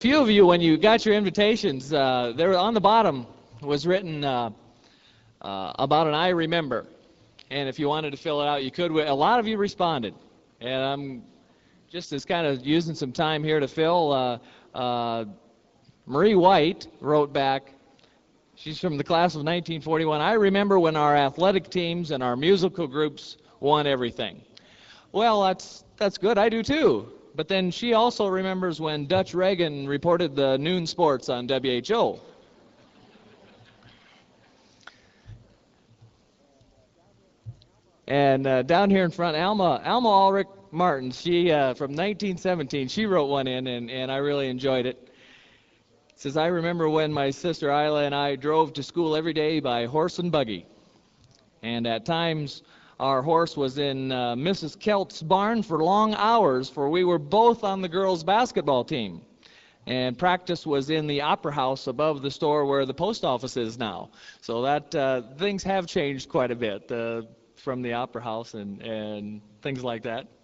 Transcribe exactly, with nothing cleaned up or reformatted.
few of you, when you got your invitations, uh, there on the bottom was written uh, uh, about an I remember. And if you wanted to fill it out, you could. A lot of you responded. And I'm just as kind of using some time here to fill. Uh, uh, Marie White wrote back. She's from the class of nineteen forty-one. I remember when our athletic teams and our musical groups won everything. Well, that's, that's good. I do too. But then she also remembers when Dutch Reagan reported the noon sports on W H O. And uh, down here in front, Alma, Alma Ulrich Martin, she, uh, from nineteen seventeen, she wrote one in, and, and I really enjoyed it. It says, I remember when my sister Isla and I drove to school every day by horse and buggy. And at times, our horse was in uh, Missus Kelt's barn for long hours, for we were both on the girls' basketball team. And practice was in the opera house above the store where the post office is now. So that uh, things have changed quite a bit uh, from the opera house and, and things like that.